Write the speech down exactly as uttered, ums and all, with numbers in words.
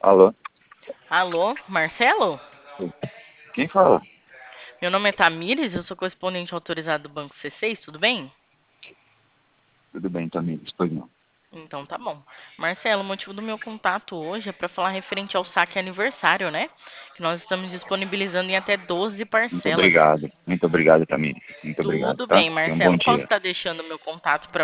Alô? Alô, Marcelo? Quem fala? Meu nome é Tamires, eu sou correspondente autorizado do Banco C seis, tudo bem? Tudo bem, Tamires, pois não. Então tá bom. Marcelo, o motivo do meu contato hoje é para falar referente ao saque aniversário, né? Que nós estamos disponibilizando em até doze Muito parcelas. obrigado. Muito obrigado, Tamires. Muito obrigado, Tudo tá? bem, Tenha um bom Marcelo. Posso dia. estar deixando o meu contato para